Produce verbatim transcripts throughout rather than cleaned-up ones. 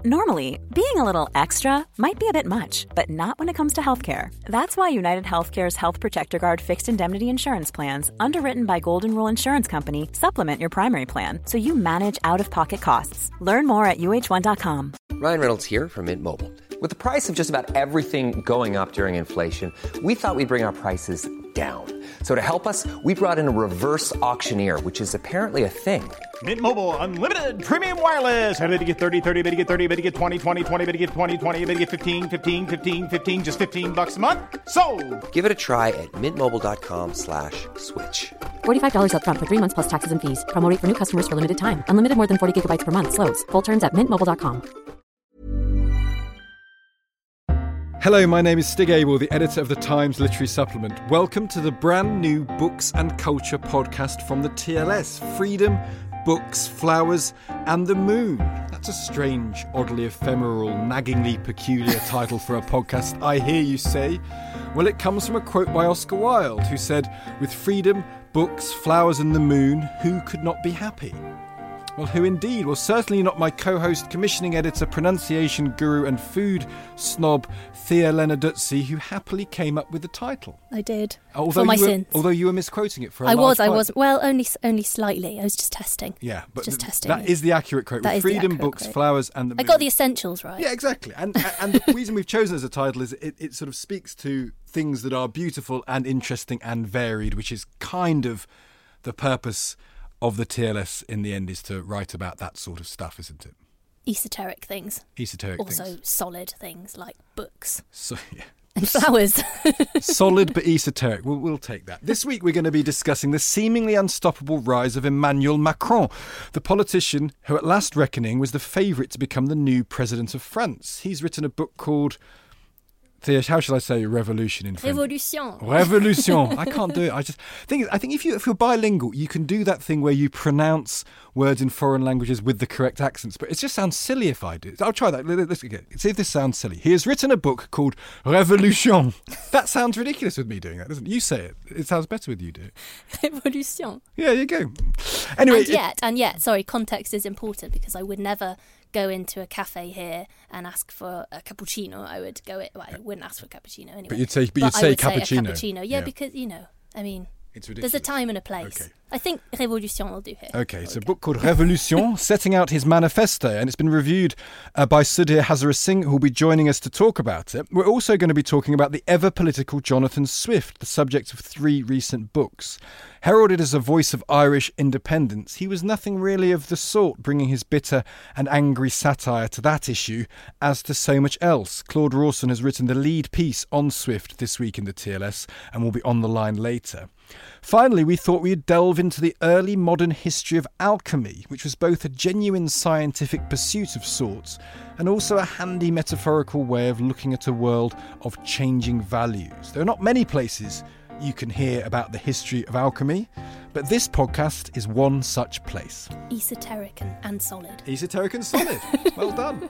Normally, being a little extra might be a bit much, but not when it comes to healthcare. That's why United Healthcare's Health Protector Guard fixed indemnity insurance plans, underwritten by Golden Rule Insurance Company, supplement your primary plan so you manage out-of-pocket costs. Learn more at U H one dot com. Ryan Reynolds here from Mint Mobile. With the price of just about everything going up during inflation, we thought we'd bring our prices down. So to help us, we brought in a reverse auctioneer, which is apparently a thing. Mint Mobile Unlimited Premium Wireless. How to get thirty, thirty, how to get thirty, how to get twenty, twenty, twenty, how to get twenty, twenty, how to get fifteen, fifteen, fifteen, fifteen, just fifteen bucks a month? Sold! Give it a try at mintmobile.com slash switch. forty-five dollars up front for three months plus taxes and fees. Promo rate for new customers for limited time. Unlimited more than forty gigabytes per month. Slows full terms at mint mobile dot com. Hello, my name is Stig Abel, the editor of the Times Literary Supplement. Welcome to the brand new Books and Culture podcast from the T L S. Freedom, Books, Flowers and the Moon. That's a strange, oddly ephemeral, naggingly peculiar title for a podcast, I hear you say. Well, it comes from a quote by Oscar Wilde, who said, "With freedom, books, flowers and the moon, who could not be happy?" Well, who indeed? Well, certainly not my co-host, commissioning editor, pronunciation guru and food snob, Thea Lenarduzzi, who happily came up with the title. I did. Although for my you were, sins. Although you were misquoting it for a I was, large I part. was. Well, only only slightly. I was just testing. Yeah, but just th- testing. that is the accurate quote. That With is the freedom, accurate books, quote. flowers and the moon. I got the essentials right. Yeah, exactly. And and the reason we've chosen as a title is it, it sort of speaks to things that are beautiful and interesting and varied, which is kind of the purpose of the T L S in the end, is to write about that sort of stuff, isn't it? Esoteric things. Esoteric also things. Also solid things like books. So, yeah. And flowers. Solid but esoteric. We'll, we'll take that. This week we're going to be discussing the seemingly unstoppable rise of Emmanuel Macron, the politician who at last reckoning was the favourite to become the new president of France. He's written a book called... Thea, how shall I say revolution in French? Révolution. Révolution. I can't do it. I just think I think if you if you're bilingual, you can do that thing where you pronounce words in foreign languages with the correct accents. But it just sounds silly if I do it. I'll try that. Let's again. See if this sounds silly. He has written a book called Révolution. That sounds ridiculous with me doing that, doesn't it? You say it. It sounds better with you do it. Révolution. Yeah, you go. Anyway, and yet, and yet, sorry, context is important because I would never go into a cafe here and ask for a cappuccino. I would go. Well, I wouldn't ask for a cappuccino anyway. But you'd say, but, but you'd say I would cappuccino. Say a cappuccino. Yeah, yeah, because you know, I mean, it's ridiculous. There's a time and a place. Okay. I think Révolution will do here. Okay, it's a book called Révolution, setting out his manifesto, and it's been reviewed uh, by Sudhir Hazara Singh, who will be joining us to talk about it. We're also going to be talking about the ever-political Jonathan Swift, the subject of three recent books. Heralded as a voice of Irish independence, he was nothing really of the sort, bringing his bitter and angry satire to that issue, as to so much else. Claude Rawson has written the lead piece on Swift this week in the T L S, and will be on the line later. Finally, we thought we'd delve into the early modern history of alchemy, which was both a genuine scientific pursuit of sorts and also a handy metaphorical way of looking at a world of changing values. There are not many places you can hear about the history of alchemy, but this podcast is one such place. Esoteric and, and solid. Esoteric and solid. Well done.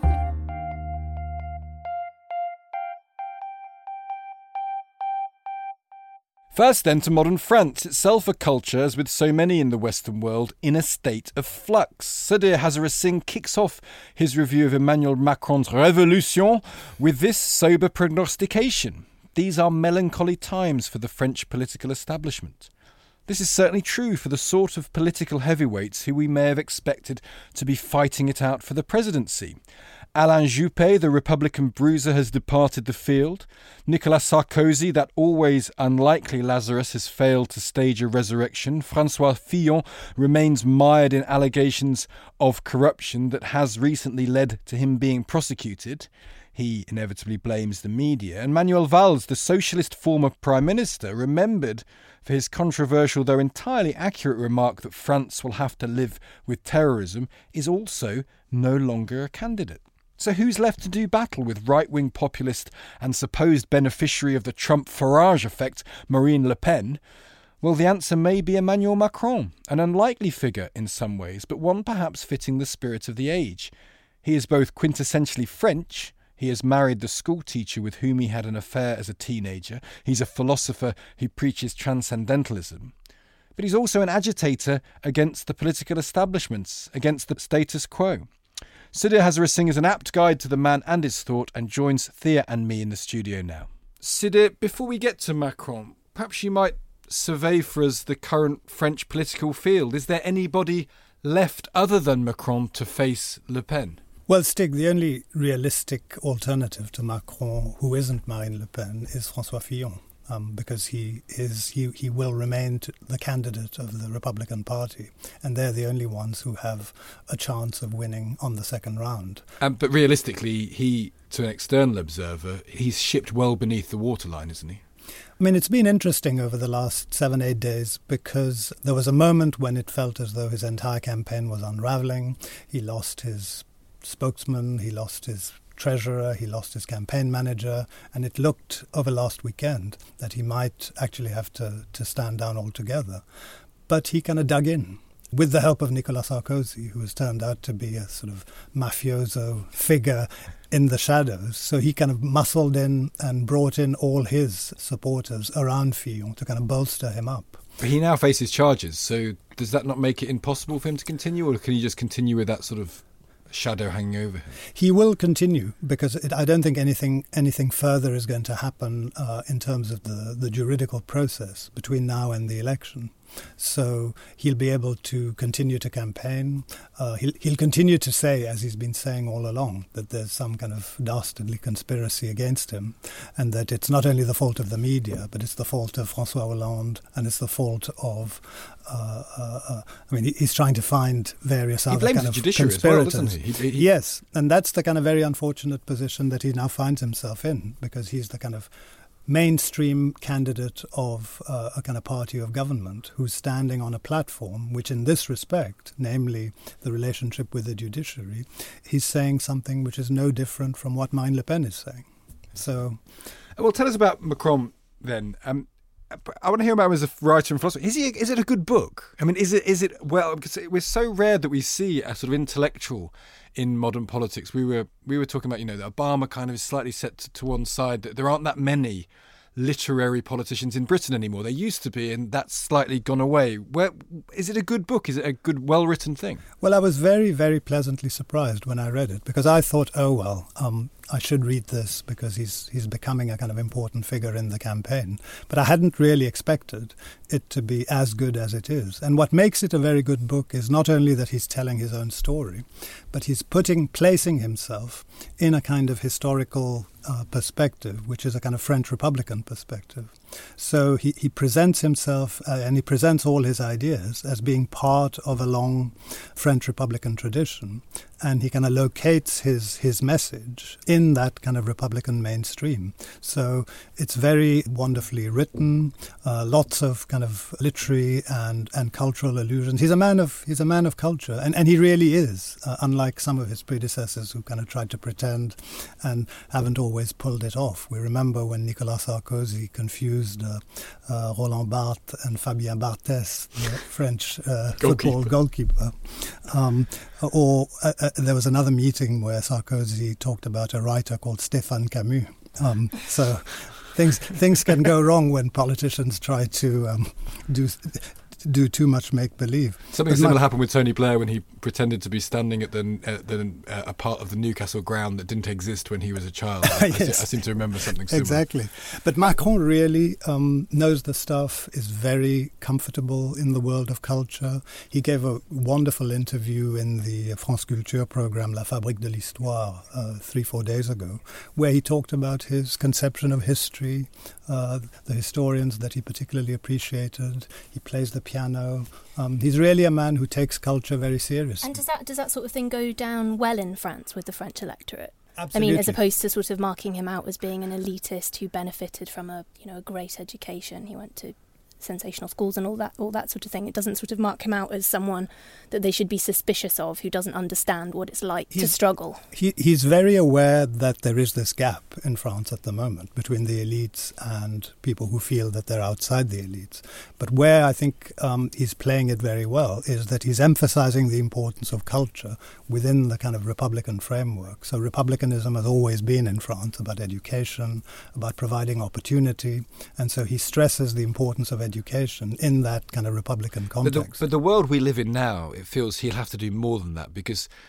First then to modern France, itself a culture, as with so many in the Western world, in a state of flux. Sudhir Hazara Singh kicks off his review of Emmanuel Macron's Révolution with this sober prognostication. These are melancholy times for the French political establishment. This is certainly true for the sort of political heavyweights who we may have expected to be fighting it out for the presidency. Alain Juppé, the Republican bruiser, has departed the field. Nicolas Sarkozy, that always unlikely Lazarus, has failed to stage a resurrection. François Fillon remains mired in allegations of corruption that has recently led to him being prosecuted. He inevitably blames the media. And Manuel Valls, the socialist former prime minister, remembered for his controversial though entirely accurate remark that France will have to live with terrorism, is also no longer a candidate. So who's left to do battle with right-wing populist and supposed beneficiary of the Trump-Farage effect, Marine Le Pen? Well, the answer may be Emmanuel Macron, an unlikely figure in some ways, but one perhaps fitting the spirit of the age. He is both quintessentially French. He has married the schoolteacher with whom he had an affair as a teenager. He's a philosopher who preaches transcendentalism. But he's also an agitator against the political establishments, against the status quo. Sudhir Hazarasingh is an apt guide to the man and his thought and joins Thea and me in the studio now. Sudhir, before we get to Macron, perhaps you might survey for us the current French political field. Is there anybody left other than Macron to face Le Pen? Well, Stig, the only realistic alternative to Macron, who isn't Marine Le Pen, is François Fillon. Um, because he is he, he will remain the candidate of the Republican Party, and they're the only ones who have a chance of winning on the second round. Um, but realistically, he, to an external observer, he's shipped well beneath the waterline, isn't he? I mean, it's been interesting over the last seven, eight days because there was a moment when it felt as though his entire campaign was unravelling. He lost his spokesman, he lost his treasurer, he lost his campaign manager, and it looked over last weekend that he might actually have to, to stand down altogether. But he kind of dug in with the help of Nicolas Sarkozy, who has turned out to be a sort of mafioso figure in the shadows. So he kind of muscled in and brought in all his supporters around Fillon to kind of bolster him up. But he now faces charges, so does that not make it impossible for him to continue, or can he just continue with that sort of shadow hanging over him? He will continue because it, I don't think anything anything further is going to happen uh, in terms of the, the juridical process between now and the election. So he'll be able to continue to campaign. Uh, he'll, he'll continue to say, as he's been saying all along, that there's some kind of dastardly conspiracy against him, and that it's not only the fault of the media, but it's the fault of François Hollande, and it's the fault of Uh, uh, uh, I mean, he's trying to find various he other blames kind the of judiciary conspirators. as well, doesn't he? He, he? Yes, and that's the kind of very unfortunate position that he now finds himself in, because he's the kind of mainstream candidate of uh, a kind of party of government who's standing on a platform which, in this respect, namely the relationship with the judiciary, he's saying something which is no different from what Marine Le Pen is saying. So, well, tell us about Macron then. Um, I want to hear about him as a writer and philosopher. Is he? Is it a good book? I mean, is it? Is it? Well, because we're so rare that we see a sort of intellectual in modern politics. We were we were talking about, you know, that Obama kind of is slightly set to, to one side. That there aren't that many literary politicians in Britain anymore. There used to be, and that's slightly gone away. Where is it a good book? Is it a good, well-written thing? Well, I was very, very pleasantly surprised when I read it, because I thought, oh well, um, I should read this because he's he's becoming a kind of important figure in the campaign. But I hadn't really expected it to be as good as it is. And what makes it a very good book is not only that he's telling his own story, but he's putting, placing himself in a kind of historical uh, perspective, which is a kind of French Republican perspective. So he, he presents himself uh, and he presents all his ideas as being part of a long French Republican tradition. And he kind of locates his, his message in that kind of Republican mainstream. So it's very wonderfully written, uh, lots of kind of literary and, and cultural allusions. He's a man of he's a man of culture, and, and he really is, uh, unlike some of his predecessors who kind of tried to pretend and haven't always pulled it off. We remember when Nicolas Sarkozy confused uh, uh, Roland Barthes and Fabien Barthez, the French uh, football goalkeeper. Um, or uh, uh, there was another meeting where Sarkozy talked about a writer called Stéphane Camus. Um, so things things can go wrong when politicians try to um, do do too much make-believe. Something but similar my, happened with Tony Blair when he pretended to be standing at the, uh, the uh, a part of the Newcastle ground that didn't exist when he was a child. I, yes. I, I seem to remember something similar. Exactly. But Macron really um, knows the stuff, is very comfortable in the world of culture. He gave a wonderful interview in the France Culture program La Fabrique de l'Histoire uh, three, four days ago, where he talked about his conception of history, uh, the historians that he particularly appreciated. He plays the piano. Um, he's really a man who takes culture very seriously. And does that does that sort of thing go down well in France with the French electorate? Absolutely. I mean, as opposed to sort of marking him out as being an elitist who benefited from a you know a great education. He went to sensational schools and all that all that sort of thing. It doesn't sort of mark him out as someone that they should be suspicious of, who doesn't understand what it's like he's, to struggle. He, he's very aware that there is this gap in France at the moment between the elites and people who feel that they're outside the elites. But where I think um, he's playing it very well is that he's emphasizing the importance of culture within the kind of Republican framework. So Republicanism has always been in France about education, about providing opportunity, and so he stresses the importance of education education in that kind of Republican context. But the, but the world we live in now, it feels he'll have to do more than that, because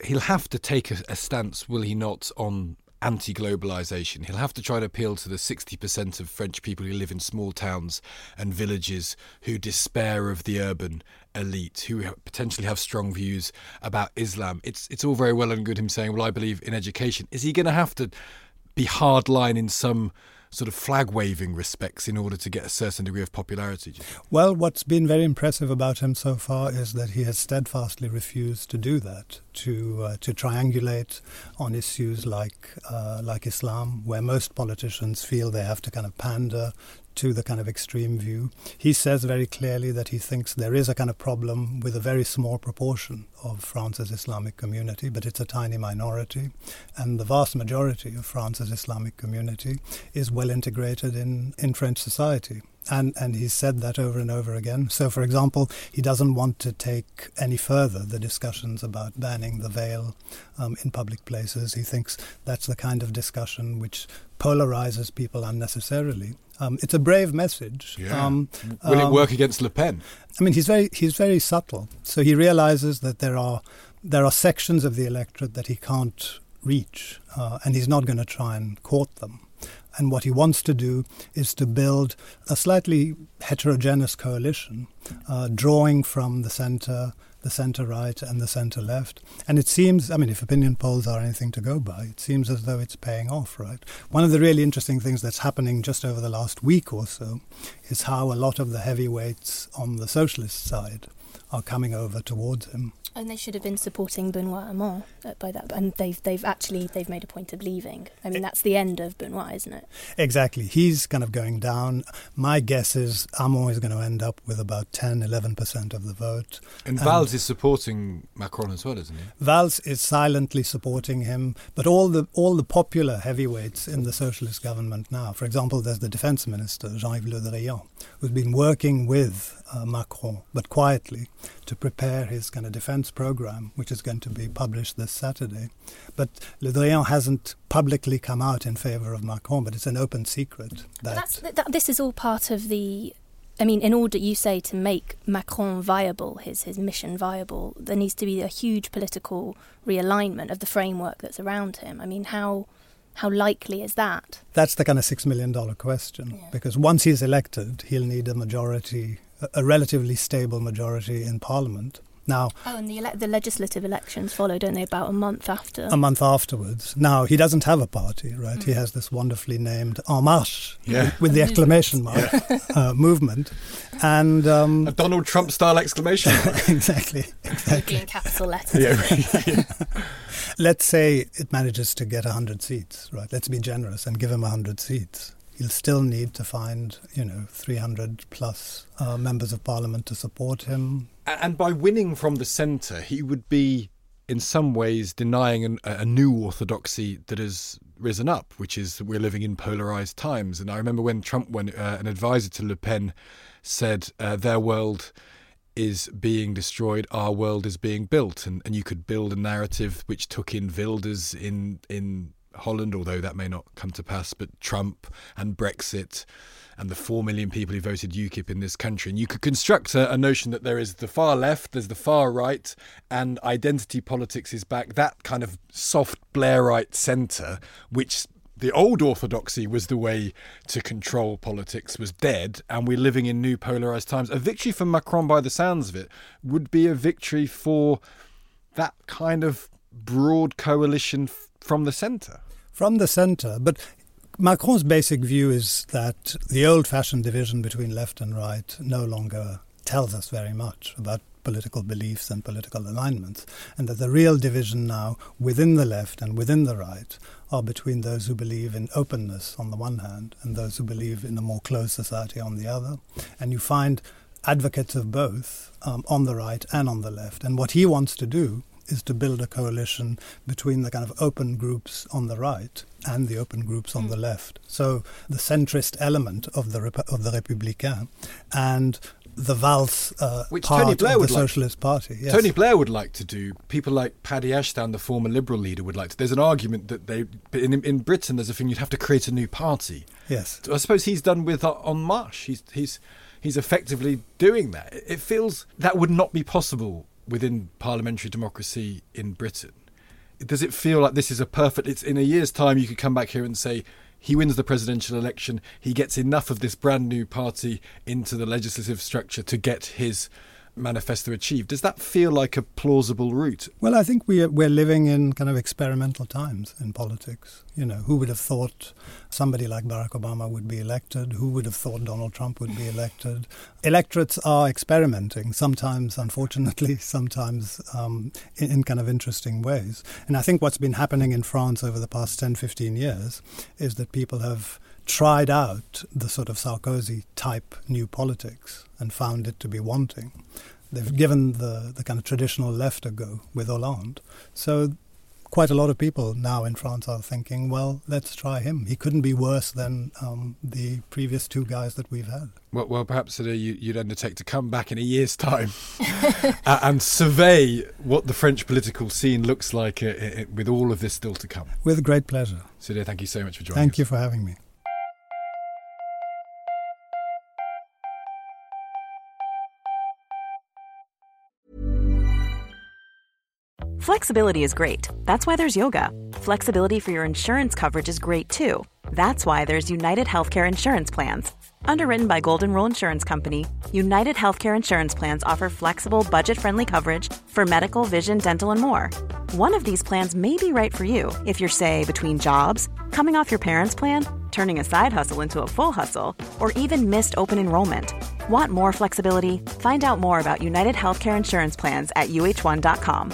he'll have to take a, a stance, will he not, on anti-globalisation. He'll have to try to appeal to the sixty percent of French people who live in small towns and villages who despair of the urban elite, who potentially have strong views about Islam. It's it's all very well and good him saying, well, I believe in education. Is he going to have to be hardline in some sort of flag-waving respects in order to get a certain degree of popularity? Well, what's been very impressive about him so far is that he has steadfastly refused to do that, to uh, to triangulate on issues like uh, like Islam, where most politicians feel they have to kind of pander to the kind of extreme view. He says very clearly that he thinks there is a kind of problem with a very small proportion of France's Islamic community, but it's a tiny minority. And the vast majority of France's Islamic community is well integrated in, in French society. And and he's said that over and over again. So, for example, he doesn't want to take any further the discussions about banning the veil um, in public places. He thinks that's the kind of discussion which polarizes people unnecessarily. Um, it's a brave message. Yeah. Um, Will it um, work against Le Pen? I mean, he's very he's very subtle. So he realizes that there are there are sections of the electorate that he can't reach, uh, and he's not going to try and court them. And what he wants to do is to build a slightly heterogeneous coalition, uh, drawing from the centre, the centre-right and the centre-left. And it seems, I mean, if opinion polls are anything to go by, it seems as though it's paying off, right? One of the really interesting things that's happening just over the last week or so is how a lot of the heavyweights on the socialist side are coming over towards him. And they should have been supporting Benoît Hamon by that, and they've they've actually they've made a point of leaving. I mean, that's the end of Benoît, isn't it? Exactly. He's kind of going down. My guess is Hamon is going to end up with about ten, eleven percent of the vote. And, and Valls is supporting Macron as well, isn't he? Valls is silently supporting him, but all the all the popular heavyweights in the socialist government now, for example, there's the defence minister, Jean-Yves Le Drian, who's been working with uh, Macron, but quietly, to prepare his kind of defence programme, which is going to be published this Saturday. But Le Drian hasn't publicly come out in favour of Macron, but it's an open secret. That That's, that, this is all part of the... I mean, in order, you say, to make Macron viable, his, his mission viable, there needs to be a huge political realignment of the framework that's around him. I mean, how... How likely is that? That's the kind of six million dollars question, yeah. Because once he's elected, he'll need a majority, a relatively stable majority in Parliament. Now, oh, and the ele- the legislative elections follow, don't they, about a month after? A month afterwards. Now, he doesn't have a party, right? Mm. He has this wonderfully named En Marche, yeah. with, with the exclamation mark yeah. uh, movement. And um, a Donald Trump-style exclamation mark. exactly. exactly. In capital letters. yeah, yeah. Let's say it manages to get one hundred seats, right? Let's be generous and give him one hundred seats. He'll still need to find, you know, three hundred plus uh, members of parliament to support him. And by winning from the centre, he would be, in some ways, denying an, a new orthodoxy that has risen up, which is we're living in polarised times. And I remember when Trump, when uh, an advisor to Le Pen said uh, their world is being destroyed, our world is being built. And, and you could build a narrative which took in Wilders in in Holland, although that may not come to pass, but Trump and Brexit and the four million people who voted UKIP in this country. And you could construct a, a notion that there is the far left, there's the far right, and identity politics is back. That kind of soft Blairite centre, which the old orthodoxy was the way to control politics, was dead, and we're living in new polarised times. A victory for Macron, by the sounds of it, would be a victory for that kind of broad coalition f- from the centre. From the centre, but Macron's basic view is that the old-fashioned division between left and right no longer tells us very much about political beliefs and political alignments, and that the real division now within the left and within the right are between those who believe in openness on the one hand and those who believe in a more closed society on the other. And you find advocates of both um, on the right and on the left. And what he wants to do is to build a coalition between the kind of open groups on the right and the open groups on mm. the left. So the centrist element of the Rep- of the Républicains and the Valls uh, Which part Tony Blair of the would Socialist like. Party. Yes. Tony Blair would like to do. People like Paddy Ashdown, the former Liberal leader, would like to. There's an argument that they, in, in Britain, there's a thing you'd have to create a new party. Yes. So I suppose he's done with uh, En Marche. He's he's he's effectively doing that. It feels that would not be possible within parliamentary democracy in Britain. does it feel like this is a perfect... It's in a year's time, you could come back here and say, he wins the presidential election, he gets enough of this brand new party into the legislative structure to get his manifesto achieved. Does that feel like a plausible route? Well, I think we are, we're living in kind of experimental times in politics. You know, who would have thought somebody like Barack Obama would be elected? Who would have thought Donald Trump would be elected? Electorates are experimenting, sometimes, unfortunately, sometimes um, in, in kind of interesting ways. And I think what's been happening in France over the past ten, fifteen years is that people have tried out the sort of Sarkozy-type new politics and found it to be wanting. They've given the, the kind of traditional left a go with Hollande. So quite a lot of people now in France are thinking, well, let's try him. He couldn't be worse than um, the previous two guys that we've had. Well, well perhaps uh, you, you'd undertake to come back in a year's time uh, and survey what the French political scene looks like uh, uh, with all of this still to come. With great pleasure. Sudhir, thank you so much for joining Thank us. you for having me. Flexibility is great. That's why there's yoga. Flexibility for your insurance coverage is great too. That's why there's United Healthcare Insurance Plans. Underwritten by Golden Rule Insurance Company, United Healthcare Insurance Plans offer flexible, budget-friendly coverage for medical, vision, dental, and more. One of these plans may be right for you if you're, say, between jobs, coming off your parents' plan, turning a side hustle into a full hustle, or even missed open enrollment. Want more flexibility? Find out more about United Healthcare Insurance Plans at U H one dot com.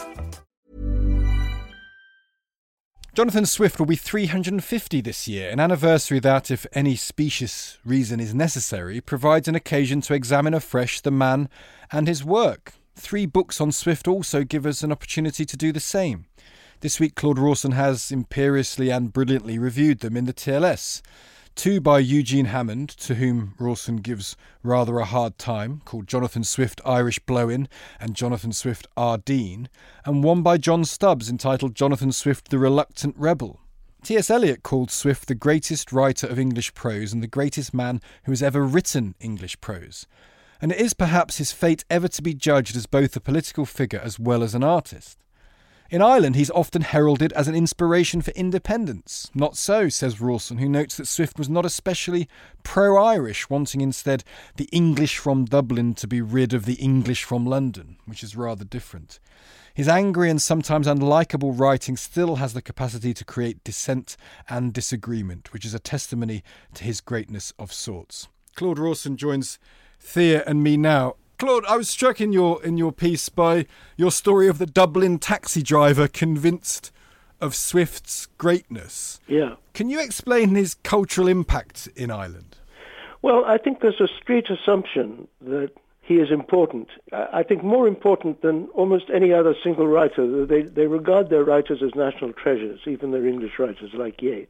Jonathan Swift will be three hundred fifty this year, an anniversary that, if any specious reason is necessary, provides an occasion to examine afresh the man and his work. Three books on Swift also give us an opportunity to do the same. This week, Claude Rawson has imperiously and brilliantly reviewed them in the T L S. Two by Eugene Hammond, to whom Rawson gives rather a hard time, called Jonathan Swift Irish Blow-In and Jonathan Swift Ardeen, and one by John Stubbs entitled Jonathan Swift the Reluctant Rebel. T S Eliot called Swift the greatest writer of English prose and the greatest man who has ever written English prose. And it is perhaps his fate ever to be judged as both a political figure as well as an artist. In Ireland, he's often heralded as an inspiration for independence. Not so, says Rawson, who notes that Swift was not especially pro-Irish, wanting instead the English from Dublin to be rid of the English from London, which is rather different. His angry and sometimes unlikable writing still has the capacity to create dissent and disagreement, which is a testimony to his greatness of sorts. Claude Rawson joins Thea and me now. Claude, I was struck in your in your piece by your story of the Dublin taxi driver convinced of Swift's greatness. Yeah. Can you explain his cultural impact in Ireland? Well, I think there's a street assumption that he is important. I think more important than almost any other single writer. They, they regard their writers as national treasures, even their English writers like Yeats.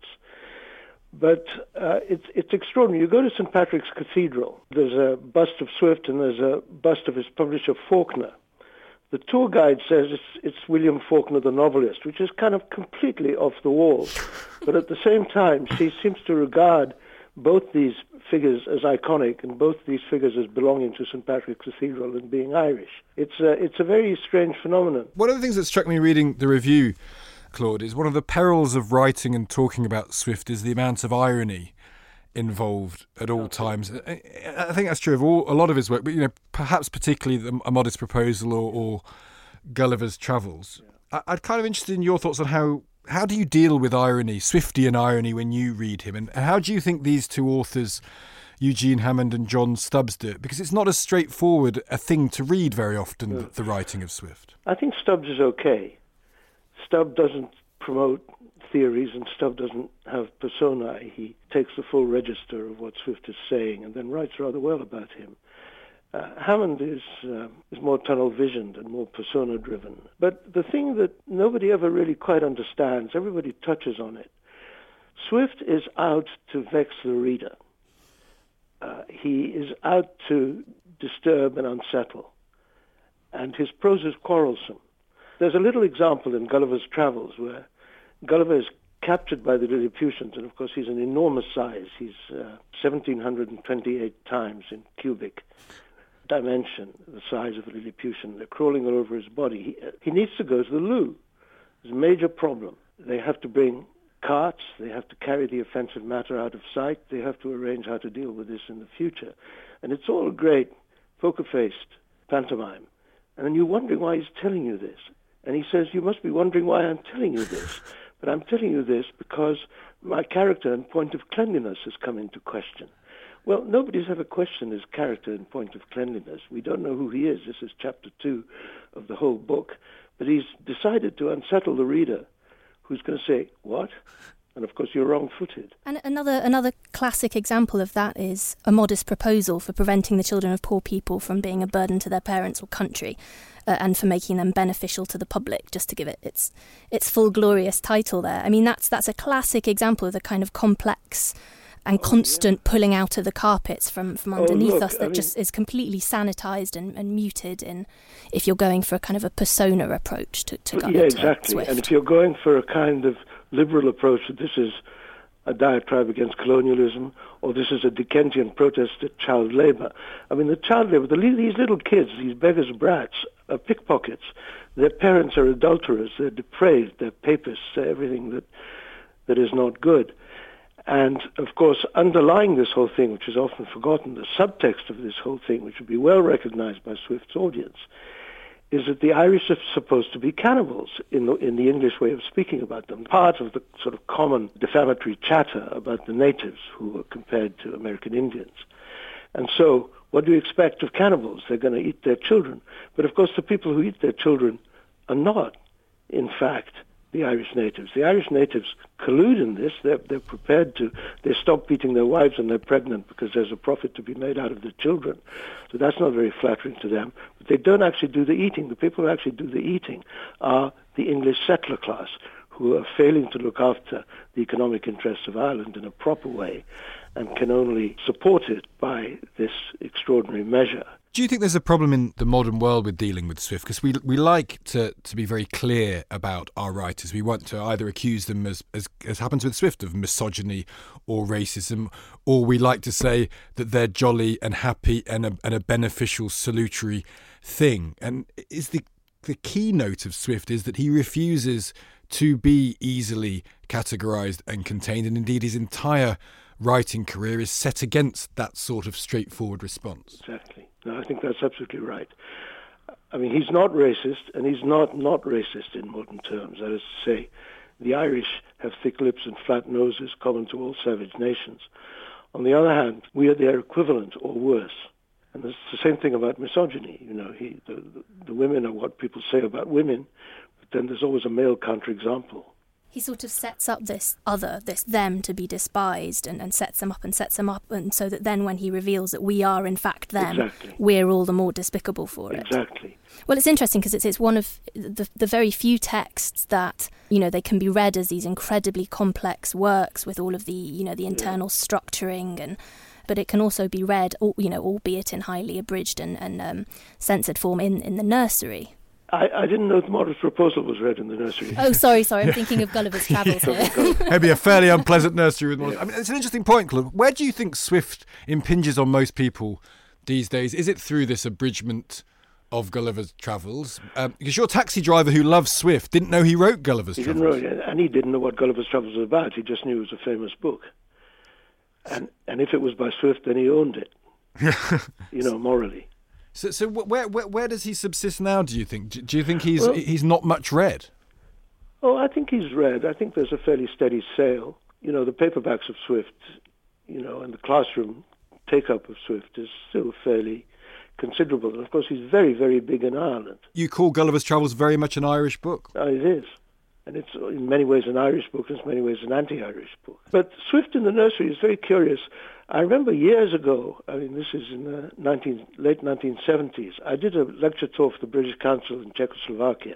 But uh, it's it's extraordinary. You go to Saint Patrick's Cathedral, there's a bust of Swift and there's a bust of his publisher Faulkner. The tour guide says it's, it's William Faulkner, the novelist, which is kind of completely off the wall. But at the same time, she seems to regard both these figures as iconic and both these figures as belonging to Saint Patrick's Cathedral and being Irish. It's a, it's a very strange phenomenon. One of the things that struck me reading the review, Claude, is one of the perils of writing and talking about Swift is the amount of irony involved at all times. I think that's true of all, a lot of his work, but you know, perhaps particularly the, A Modest Proposal or, or Gulliver's Travels. Yeah. I, I'd kind of interested in your thoughts on how how do you deal with irony, Swiftian irony, when you read him, and, and how do you think these two authors, Eugene Hammond and John Stubbs, do it? Because it's not as straightforward a thing to read very often, yeah. the, the writing of Swift. I think Stubbs is okay. Stubbs doesn't promote theories and Stubbs doesn't have personae. He takes the full register of what Swift is saying and then writes rather well about him. Uh, Hammond is uh, is more tunnel-visioned and more persona-driven. But the thing that nobody ever really quite understands, everybody touches on it, Swift is out to vex the reader. Uh, he is out to disturb and unsettle. And his prose is quarrelsome. There's a little example in Gulliver's Travels where Gulliver is captured by the Lilliputians, and of course he's an enormous size. He's uh, one thousand seven hundred twenty-eight times in cubic dimension, the size of a Lilliputian. They're crawling all over his body. He, uh, he needs to go to the loo. There's a major problem. They have to bring carts, they have to carry the offensive matter out of sight, they have to arrange how to deal with this in the future. And it's all great, poker-faced pantomime. And then you're wondering why he's telling you this. And he says, you must be wondering why I'm telling you this. But I'm telling you this because my character and point of cleanliness has come into question. Well, nobody's ever questioned his character and point of cleanliness. We don't know who he is. This is chapter two of the whole book. But he's decided to unsettle the reader, who's going to say, what? And of course, you're wrong-footed. And another another classic example of that is A Modest Proposal for preventing the children of poor people from being a burden to their parents or country, uh, and for making them beneficial to the public, just to give it its its full glorious title there. I mean, that's that's a classic example of the kind of complex and oh, constant yeah. pulling out of the carpets from, from underneath oh, look, us that I mean, just is completely sanitized and, and muted in if you're going for a kind of a persona approach to, to Yeah, exactly. Swift. And if you're going for a kind of liberal approach that this is a diatribe against colonialism or this is a Dickensian protest at child labour. I mean, the child labour, the, these little kids, these beggars' brats, are pickpockets. Their parents are adulterers, they're depraved, they're papists, they're everything that that is not good. And, of course, underlying this whole thing, which is often forgotten, the subtext of this whole thing, which would be well recognized by Swift's audience, is that the Irish are supposed to be cannibals in the, in the English way of speaking about them. Part of the sort of common defamatory chatter about the natives who are compared to American Indians. And so, what do you expect of cannibals? They're going to eat their children. But, of course, the people who eat their children are not, in fact, the Irish natives. The Irish natives collude in this. They're, they're prepared to, they stop beating their wives when they're pregnant because there's a profit to be made out of the children. So that's not very flattering to them. But they don't actually do the eating. The people who actually do the eating are the English settler class, who are failing to look after the economic interests of Ireland in a proper way and can only support it by this extraordinary measure. Do you think there's a problem in the modern world with dealing with Swift? Because we we like to, to be very clear about our writers. We want to either accuse them, as, as as happens with Swift, of misogyny or racism, or we like to say that they're jolly and happy and a, and a beneficial, salutary thing. And is the the keynote of Swift is that he refuses to be easily categorised and contained, and indeed his entire writing career is set against that sort of straightforward response. Exactly. No, I think that's absolutely right. I mean, he's not racist, and he's not not racist in modern terms. That is to say, the Irish have thick lips and flat noses common to all savage nations. On the other hand, we are their equivalent or worse. And it's the same thing about misogyny. You know, he, the, the, the women are what people say about women, but then there's always a male counterexample. He sort of sets up this other, this them to be despised and, and sets them up and sets them up, and so that then when he reveals that we are in fact them, exactly. we're all the more despicable for it. Exactly. Well, it's interesting because it's it's one of the the very few texts that, you know, they can be read as these incredibly complex works with all of the, you know, the internal yeah. structuring, and but it can also be read, you know, albeit in highly abridged and, and um, censored form in, in the nursery. I, I didn't know the Modest Proposal was read in the nursery. Oh, sorry, sorry. I'm thinking of Gulliver's Travels here. Maybe a fairly unpleasant nursery with modest. I mean, it's an interesting point, Clive. Where do you think Swift impinges on most people these days? Is it through this abridgment of Gulliver's Travels? Um, because your taxi driver who loves Swift didn't know he wrote Gulliver's he Travels. He didn't know, and he didn't know what Gulliver's Travels was about. He just knew it was a famous book. And and if it was by Swift, then he owned it, you know, morally. So, so where, where where does he subsist now, do you think? Do, do you think he's well, he's not much read? Oh, I think he's read. I think there's a fairly steady sale. You know, the paperbacks of Swift, you know, and the classroom take-up of Swift is still fairly considerable. And, of course, he's very, very big in Ireland. You call Gulliver's Travels very much an Irish book? Uh, it is. And it's in many ways an Irish book, and in many ways an anti-Irish book. But Swift in the nursery is very curious. I remember years ago, I mean, this is in the nineteen, late nineteen seventies, I did a lecture tour for the British Council in Czechoslovakia,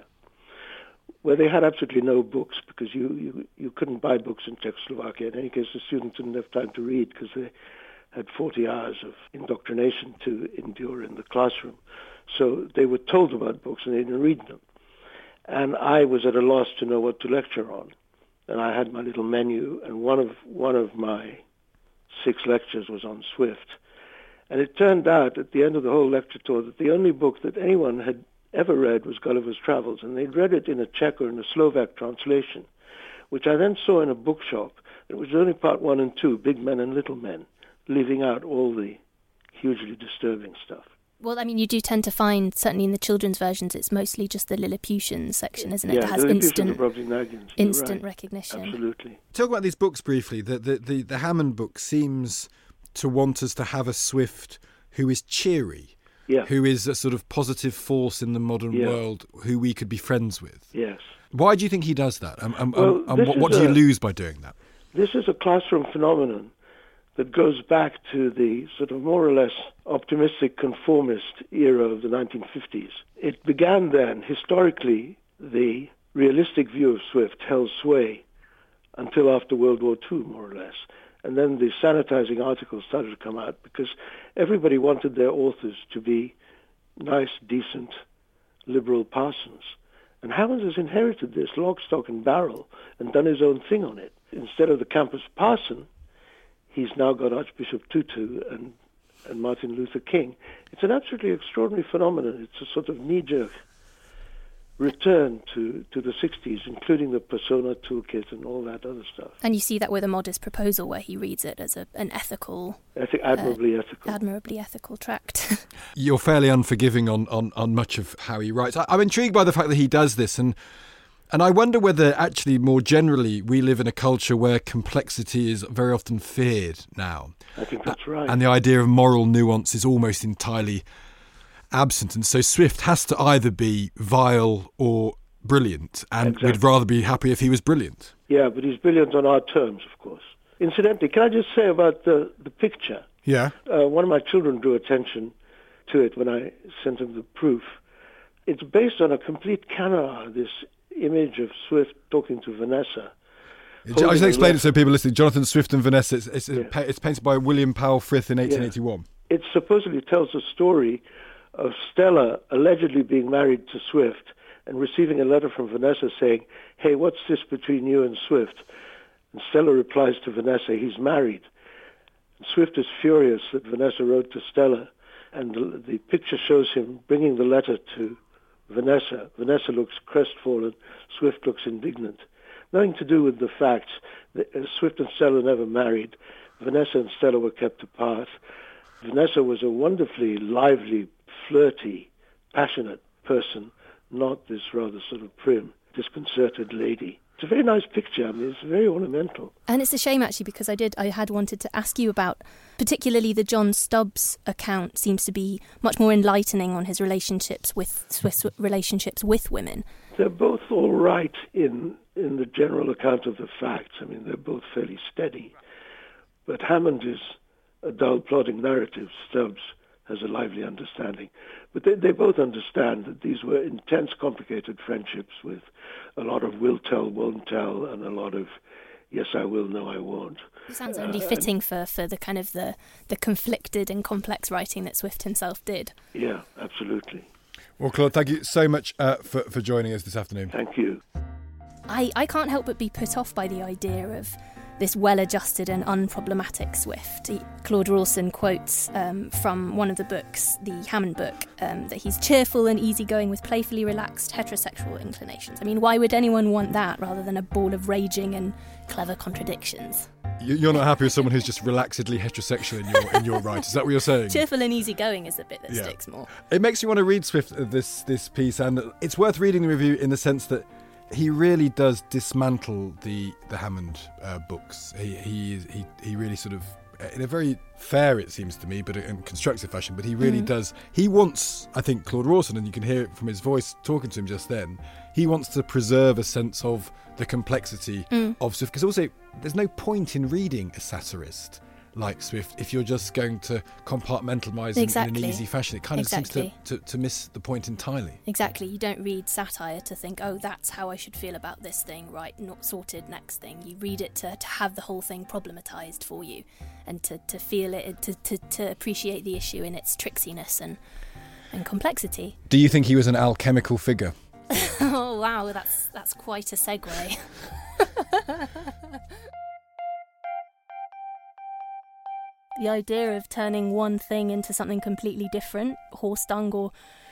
where they had absolutely no books, because you, you, you couldn't buy books in Czechoslovakia. In any case, the students didn't have time to read, because they had forty hours of indoctrination to endure in the classroom. So they were told about books, and they didn't read them. And I was at a loss to know what to lecture on. And I had my little menu, and one of one of my six lectures was on Swift. And it turned out at the end of the whole lecture tour that the only book that anyone had ever read was Gulliver's Travels, and they'd read it in a Czech or in a Slovak translation, which I then saw in a bookshop. It was only part one and two, Big Men and Little Men, leaving out all the hugely disturbing stuff. Well, I mean, you do tend to find, certainly in the children's versions, it's mostly just the Lilliputian section, isn't it? Yeah, that has Lilliputians instant, are probably Naggins, instant right. recognition. Absolutely. Talk about these books briefly. The, the, the, the Hammond book seems to want us to have a Swift who is cheery, yeah. who is a sort of positive force in the modern yeah. world, who we could be friends with. Yes. Why do you think he does that? And, and, well, and what, what do a, you lose by doing that? This is a classroom phenomenon that goes back to the sort of more or less optimistic conformist era of the nineteen fifties. It began then. Historically, the realistic view of Swift held sway until after World War Two, more or less. And then the sanitizing articles started to come out because everybody wanted their authors to be nice, decent, liberal parsons. And Hammond has inherited this lock, stock, and barrel and done his own thing on it. Instead of the campus parson, he's now got Archbishop Tutu and, and Martin Luther King. It's an absolutely extraordinary phenomenon. It's a sort of knee-jerk return to, to the sixties, including the persona toolkit and all that other stuff. And you see that with A Modest Proposal, where he reads it as a, an ethical... Ethi- admirably uh, ethical. Admirably ethical tract. You're fairly unforgiving on, on, on much of how he writes. I, I'm intrigued by the fact that he does this, and and I wonder whether actually more generally we live in a culture where complexity is very often feared now. I think that's right. And the idea of moral nuance is almost entirely absent, and so Swift has to either be vile or brilliant, and exactly. we'd rather be happy if he was brilliant. Yeah, but he's brilliant on our terms, of course. Incidentally, can I just say about the, the picture? Yeah. Uh, one of my children drew attention to it when I sent him the proof. It's based on a complete canard, this image of Swift talking to Vanessa. I just explain it so people listening. Jonathan Swift and Vanessa, it's, it's, yeah. it's painted by William Powell Frith in eighteen eighty-one. Yeah. It supposedly tells a story of Stella allegedly being married to Swift and receiving a letter from Vanessa saying, hey, what's this between you and Swift? And Stella replies to Vanessa, he's married. And Swift is furious that Vanessa wrote to Stella, and the, the picture shows him bringing the letter to Vanessa. Vanessa looks crestfallen, Swift looks indignant. Nothing to do with the facts. that Swift and Stella never married. Vanessa and Stella were kept apart. Vanessa was a wonderfully lively, flirty, passionate person, not this rather sort of prim, disconcerted lady. It's a very nice picture. I mean, it's very ornamental. And it's a shame, actually, because I did, I had wanted to ask you about, particularly the John Stubbs account seems to be much more enlightening on his relationships with Swiss relationships with women. They're both all right in in the general account of the facts. I mean, they're both fairly steady. But Hammond is a dull, plodding narrative. Stubbs has a lively understanding. But they, they both understand that these were intense, complicated friendships with a lot of will tell, won't tell, and a lot of yes, I will, no, I won't. It sounds only uh, fitting for, for the kind of the, the conflicted and complex writing that Swift himself did. Yeah, absolutely. Well, Claude, thank you so much uh, for, for joining us this afternoon. Thank you. I, I can't help but be put off by the idea of this well-adjusted and unproblematic Swift. He, Claude Rawson quotes um, from one of the books, the Hammond book, um, that he's cheerful and easygoing with playfully relaxed heterosexual inclinations. I mean, why would anyone want that rather than a ball of raging and clever contradictions? You're not happy with someone who's just relaxedly heterosexual in your in your right. Is that what you're saying? Cheerful and easygoing is the bit that yeah. sticks more. It makes you want to read Swift uh, this this piece, and it's worth reading the review in the sense that he really does dismantle the the Hammond uh, books. He he he he really sort of, in a very fair, it seems to me, but in constructive fashion. But he really mm. does. He wants, I think, Claude Rawson, and you can hear it from his voice talking to him just then. He wants to preserve a sense of the complexity mm. of Swift, because also there's no point in reading a satirist like Swift if you're just going to compartmentalize exactly. in an easy fashion. It kind of exactly. seems to, to, to miss the point entirely. Exactly. You don't read satire to think, oh, that's how I should feel about this thing, right, not sorted, next thing. You read it to, to have the whole thing problematized for you and to, to feel it, to, to, to appreciate the issue in its tricksiness and, and complexity. Do you think he was an alchemical figure? Oh, wow, that's that's quite a segue. The idea of turning one thing into something completely different, horse dung or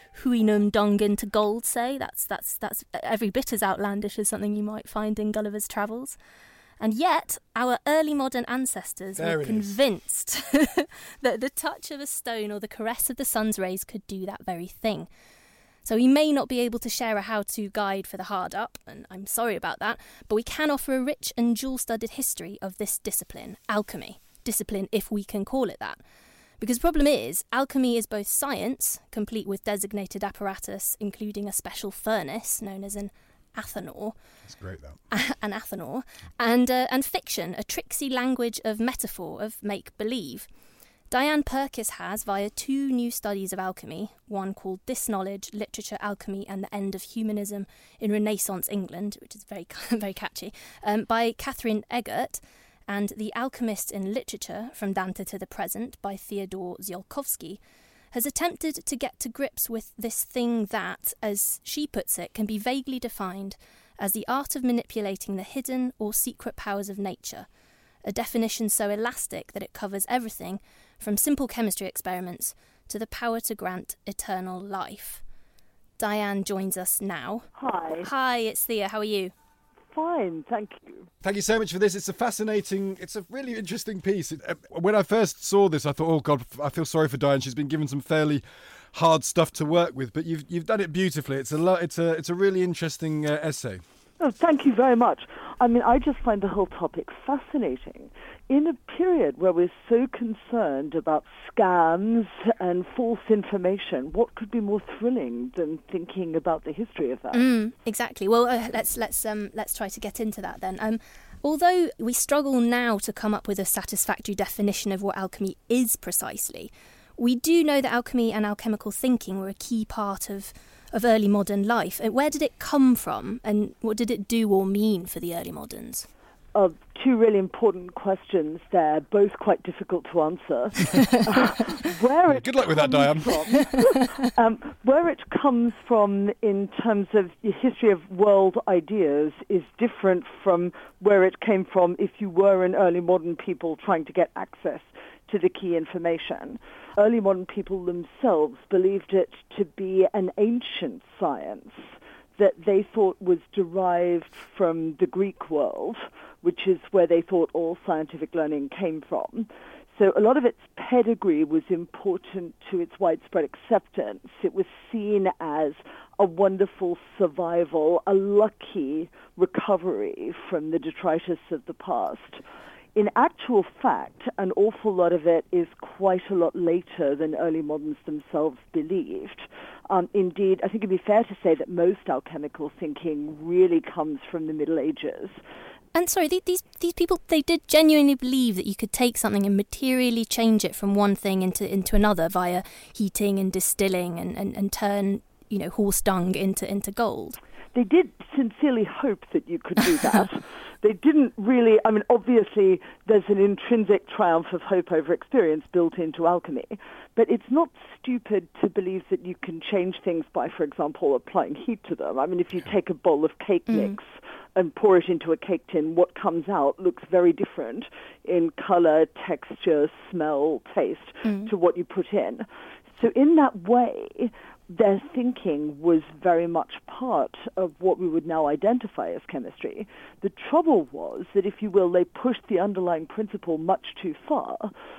huinum dung into gold, say. That's, that's, that's every bit as outlandish as something you might find in Gulliver's Travels. And yet, our early modern ancestors there were convinced that the touch of a stone or the caress of the sun's rays could do that very thing. So we may not be able to share a how-to guide for the hard up, and I'm sorry about that, but we can offer a rich and jewel-studded history of this discipline, alchemy. Discipline, if we can call it that. Because the problem is, alchemy is both science, complete with designated apparatus, including a special furnace known as an athanor. That's great, that. An athanor. And, uh, and fiction, a tricksy language of metaphor, of make-believe. Diane Purkis has, via two new studies of alchemy, one called This Knowledge, Literature, Alchemy and the End of Humanism in Renaissance England, which is very very catchy, um, by Catherine Eggert, and The Alchemist in Literature, From Dante to the Present, by Theodore Tsiolkovsky, has attempted to get to grips with this thing that, as she puts it, can be vaguely defined as the art of manipulating the hidden or secret powers of nature, a definition so elastic that it covers everything from simple chemistry experiments to the power to grant eternal life. Diane joins us now. Hi. Hi, it's Thea. How are you? Fine, thank you. Thank you so much for this. It's a fascinating, it's a really interesting piece. It, uh, when I first saw this, I thought, oh God, I feel sorry for Diane. She's been given some fairly hard stuff to work with, but you've you've done it beautifully. It's a lo- it's a it's a really interesting uh, essay. Oh, thank you very much. I mean, I just find the whole topic fascinating. In a period where we're so concerned about scams and false information, what could be more thrilling than thinking about the history of that? Mm, exactly. Well, uh, let's let's um let's try to get into that then. Um, although we struggle now to come up with a satisfactory definition of what alchemy is precisely, we do know that alchemy and alchemical thinking were a key part of of early modern life. Where did it come from, and what did it do or mean for the early moderns? Uh, two really important questions there, both quite difficult to answer. uh, where it Good luck with that, Diane. From, um, where it comes from in terms of the history of world ideas is different from where it came from if you were an early modern people trying to get access to the key information. Early modern people themselves believed it to be an ancient science that they thought was derived from the Greek world, which is where they thought all scientific learning came from. So a lot of its pedigree was important to its widespread acceptance. It was seen as a wonderful survival, a lucky recovery from the detritus of the past. In actual fact, an awful lot of it is quite a lot later than early moderns themselves believed. Um, indeed, I think it'd be fair to say that most alchemical thinking really comes from the Middle Ages. And sorry, these these people, they did genuinely believe that you could take something and materially change it from one thing into into another via heating and distilling and, and, and turn, you know, horse dung into, into gold. They did sincerely hope that you could do that. They didn't really, I mean, obviously there's an intrinsic triumph of hope over experience built into alchemy, but it's not stupid to believe that you can change things by, for example, applying heat to them. I mean, if you take a bowl of cake mm. mix and pour it into a cake tin, what comes out looks very different in color, texture, smell, taste mm. to what you put in. So in that way, their thinking was very much part of what we would now identify as chemistry. The trouble was that, if you will, they pushed the underlying principle much too far.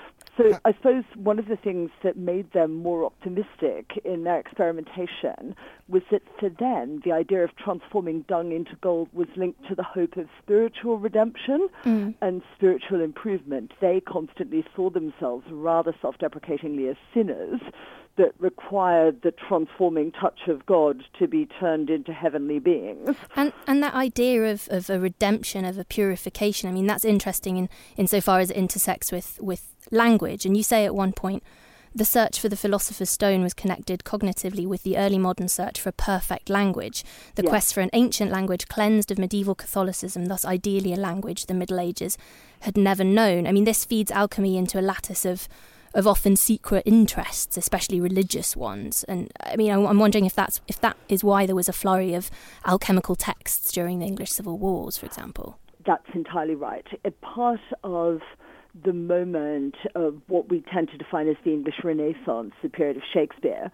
So I suppose one of the things that made them more optimistic in their experimentation was that for them, the idea of transforming dung into gold was linked to the hope of spiritual redemption mm. and spiritual improvement. They constantly saw themselves rather self-deprecatingly as sinners that required the transforming touch of God to be turned into heavenly beings. And and that idea of, of a redemption, of a purification, I mean, that's interesting in insofar as it intersects with, with language. And you say at one point, the search for the philosopher's stone was connected cognitively with the early modern search for perfect language. The yes. quest for an ancient language cleansed of medieval Catholicism, thus ideally a language the Middle Ages had never known. I mean, this feeds alchemy into a lattice of of often secret interests, especially religious ones. And I mean, I'm wondering if that's if that is why there was a flurry of alchemical texts during the English Civil Wars, for example. That's entirely right. A part of the moment of what we tend to define as the English Renaissance, the period of Shakespeare,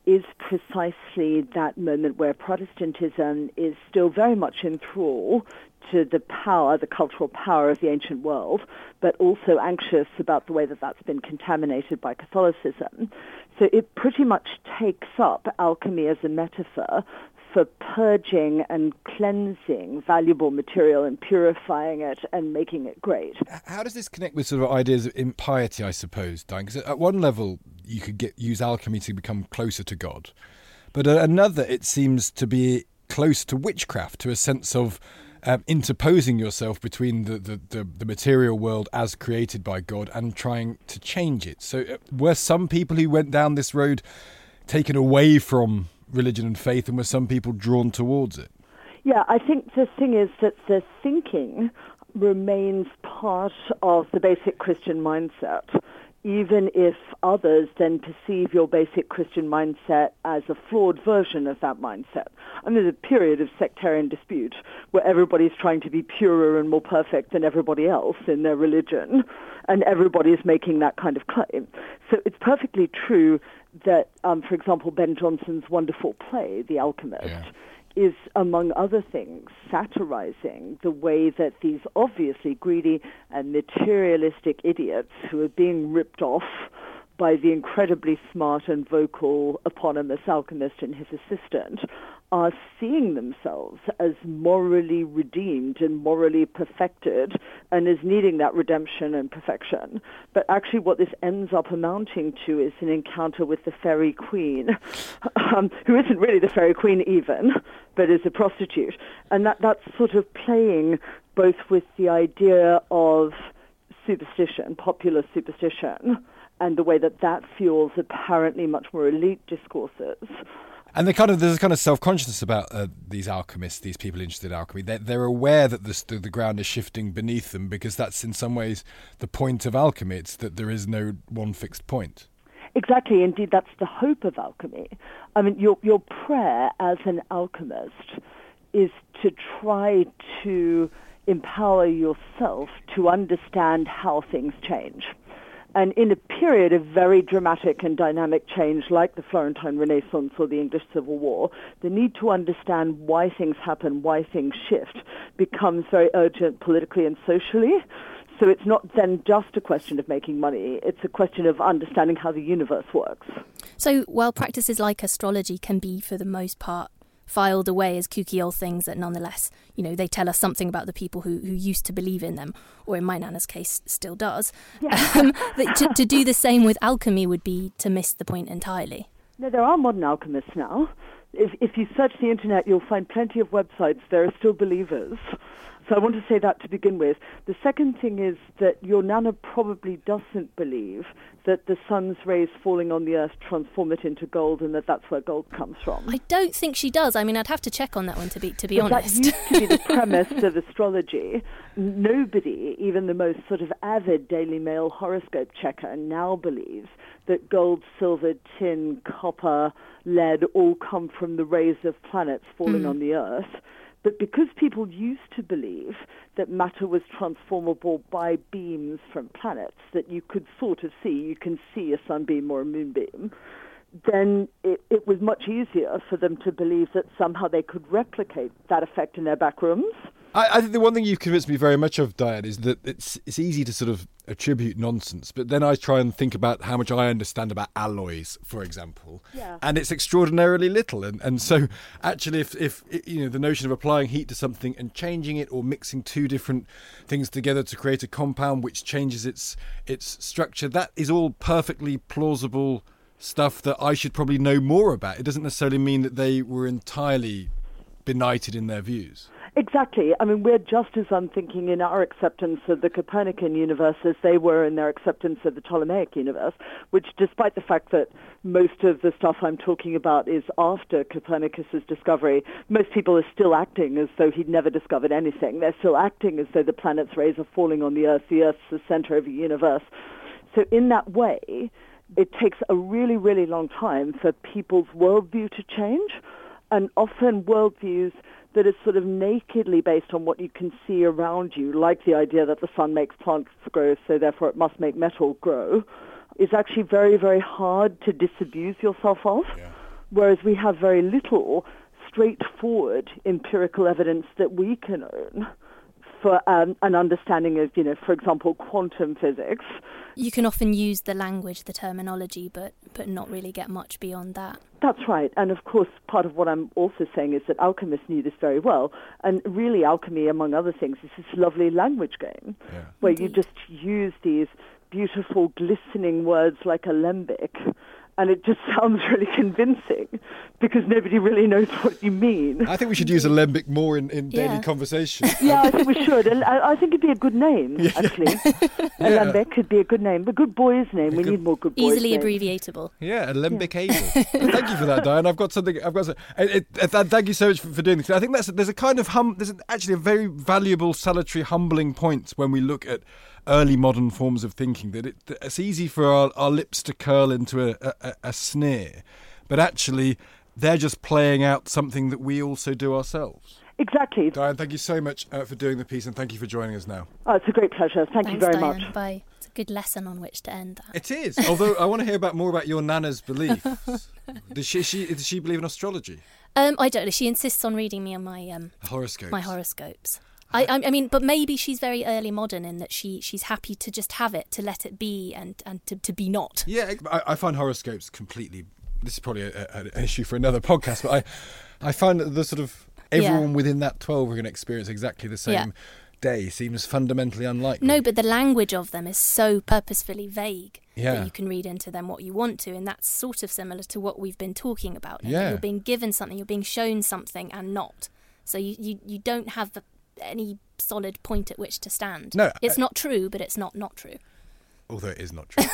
is precisely that moment where Protestantism is still very much in thrall to the power, the cultural power of the ancient world, but also anxious about the way that that's been contaminated by Catholicism. So it pretty much takes up alchemy as a metaphor for purging and cleansing valuable material and purifying it and making it great. How does this connect with sort of ideas of impiety, I suppose, Diane? Because at one level, you could get use alchemy to become closer to God. But at another, it seems to be close to witchcraft, to a sense of um, interposing yourself between the, the, the, the material world as created by God and trying to change it. So uh, were some people who went down this road taken away from religion and faith, and were some people drawn towards it? Yeah, I think the thing is that the thinking remains part of the basic Christian mindset, even if others then perceive your basic Christian mindset as a flawed version of that mindset. I mean, there's a period of sectarian dispute where everybody's trying to be purer and more perfect than everybody else in their religion, and everybody is making that kind of claim. So it's perfectly true that, um, for example, Ben Jonson's wonderful play, The Alchemist, yeah. is, among other things, satirizing the way that these obviously greedy and materialistic idiots who are being ripped off by the incredibly smart and vocal eponymous alchemist and his assistant are seeing themselves as morally redeemed and morally perfected and as needing that redemption and perfection. But actually what this ends up amounting to is an encounter with the fairy queen, um, who isn't really the fairy queen even, but is a prostitute. And that, that's sort of playing both with the idea of superstition, popular superstition, and the way that that fuels apparently much more elite discourses. And they kind of, there's a kind of self-consciousness about uh, these alchemists, these people interested in alchemy. They're, they're aware that the, the ground is shifting beneath them, because that's in some ways the point of alchemy. It's that there is no one fixed point. Exactly. Indeed, that's the hope of alchemy. I mean, your your prayer as an alchemist is to try to empower yourself to understand how things change. And in a period of very dramatic and dynamic change like the Florentine Renaissance or the English Civil War, the need to understand why things happen, why things shift, becomes very urgent politically and socially. So it's not then just a question of making money, it's a question of understanding how the universe works. So while practices like astrology can be, for the most part, filed away as kooky old things that nonetheless, you know, they tell us something about the people who, who used to believe in them, or in my nana's case, still does. Yeah. Um, to, to do the same with alchemy would be to miss the point entirely. No, there are modern alchemists now. If, if you search the internet, you'll find plenty of websites. There are still believers. So I want to say that to begin with. The second thing is that your nana probably doesn't believe that the sun's rays falling on the earth transform it into gold, and that that's where gold comes from. I don't think she does. I mean, I'd have to check on that one to be to be but honest. That used to be the premise of astrology. Nobody, even the most sort of avid Daily Mail horoscope checker, now believes that gold, silver, tin, copper, lead all come from the rays of planets falling mm. on the earth. But because people used to believe that matter was transformable by beams from planets that you could sort of see, you can see a sunbeam or a moonbeam, then it, it was much easier for them to believe that somehow they could replicate that effect in their back rooms. I, I think the one thing you've convinced me very much of, Diane, is that it's it's easy to sort of attribute nonsense, but then I try and think about how much I understand about alloys, for example, yeah. and it's extraordinarily little. And, and so actually, if, if you know, the notion of applying heat to something and changing it, or mixing two different things together to create a compound which changes its its structure, that is all perfectly plausible stuff that I should probably know more about. It doesn't necessarily mean that they were entirely benighted in their views. Exactly. I mean, we're just as unthinking in our acceptance of the Copernican universe as they were in their acceptance of the Ptolemaic universe, which, despite the fact that most of the stuff I'm talking about is after Copernicus's discovery, most people are still acting as though he'd never discovered anything. They're still acting as though the planet's rays are falling on the Earth, the Earth's the center of the universe. So in that way, it takes a really, really long time for people's worldview to change, and often worldviews that is sort of nakedly based on what you can see around you, like the idea that the sun makes plants grow, so therefore it must make metal grow, is actually very, very hard to disabuse yourself of. Yeah. whereas we have very little straightforward empirical evidence that we can own for um, an understanding of, you know, for example, quantum physics. You can often use the language, the terminology, but but not really get much beyond that. That's right. And of course, part of what I'm also saying is that alchemists knew this very well. And really, alchemy, among other things, is this lovely language game yeah. where Indeed. you just use these beautiful, glistening words like alembic. And it just sounds really convincing because nobody really knows what you mean. I think we should use alembic more in, in yeah. daily conversation. Yeah, I think we should. I, I think it'd be a good name, yeah. actually. yeah. Alembic could be a good name. A good boy's name. We good, need more good boys' Easily names. abbreviatable. Yeah, alembic yeah. able. Thank you for that, Diane. I've got something. I've got. Some, it, it, thank you so much for, for doing this. I think that's there's a kind of hum. There's actually a very valuable, salutary, humbling point when we look at early modern forms of thinking, that it, it's easy for our, our lips to curl into a, a, a sneer, but actually they're just playing out something that we also do ourselves. Exactly. Diane, thank you so much uh, for doing the piece, and thank you for joining us now. Oh, it's a great pleasure. Thank Thanks, you very Diane. much. Bye. It's a good lesson on which to end that. It is, although I want to hear about more about your Nana's beliefs. Does she, she, does she believe in astrology? Um, I don't know. She insists on reading me on my um, horoscopes. My horoscopes. I, I mean, but maybe she's very early modern in that she, she's happy to just have it, to let it be, and, and to, to be not. Yeah, I, I find horoscopes completely... This is probably a, a, an issue for another podcast, but I, I find that the sort of... Everyone yeah. within that twelve are going to experience exactly the same yeah. day seems fundamentally unlikely. No, but the language of them is so purposefully vague yeah. that you can read into them what you want to, and that's sort of similar to what we've been talking about. Yeah. You're being given something, you're being shown something and not. So you, you, you don't have the... any solid point at which to stand. No, it's uh, not true, but it's not not true. Although it is not true.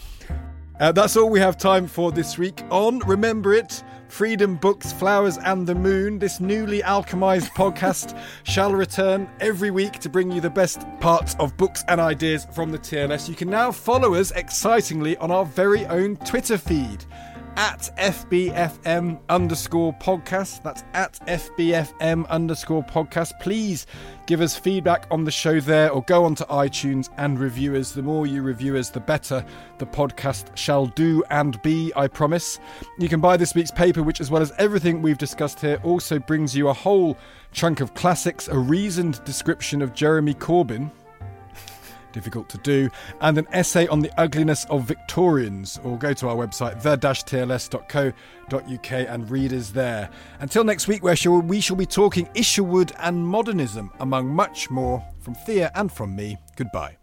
uh, that's all we have time for this week on Remember It, Freedom, Books, Flowers and the Moon. This newly alchemised podcast shall return every week to bring you the best parts of books and ideas from the T L S. You can now follow us excitingly on our very own Twitter feed. At F B F M underscore podcast. That's at F B F M underscore podcast. Please give us feedback on the show there, or go onto iTunes and review us. The more you review us, the better the podcast shall do and be, I promise. You can buy this week's paper, which, as well as everything we've discussed here, also brings you a whole chunk of classics, a reasoned description of Jeremy Corbyn, difficult to do, and an essay on the ugliness of Victorians. Or go to our website, the dash t l s dot co dot u k, and read us there. Until next week, where shall we shall be talking Isherwood and modernism, among much more. From Thea and from me, goodbye.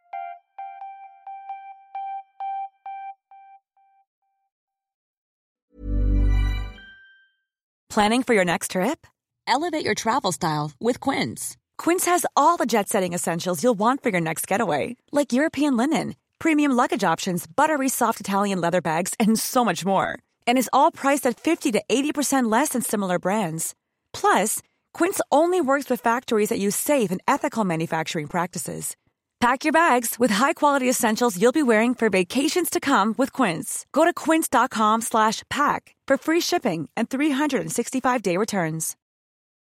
Planning for your next trip? Elevate your travel style with Quince. Quince has all the jet-setting essentials you'll want for your next getaway, like European linen, premium luggage options, buttery soft Italian leather bags, and so much more. And is all priced at fifty to eighty percent less than similar brands. Plus, Quince only works with factories that use safe and ethical manufacturing practices. Pack your bags with high-quality essentials you'll be wearing for vacations to come with Quince. Go to quince dot com slash pack for free shipping and three sixty-five day returns.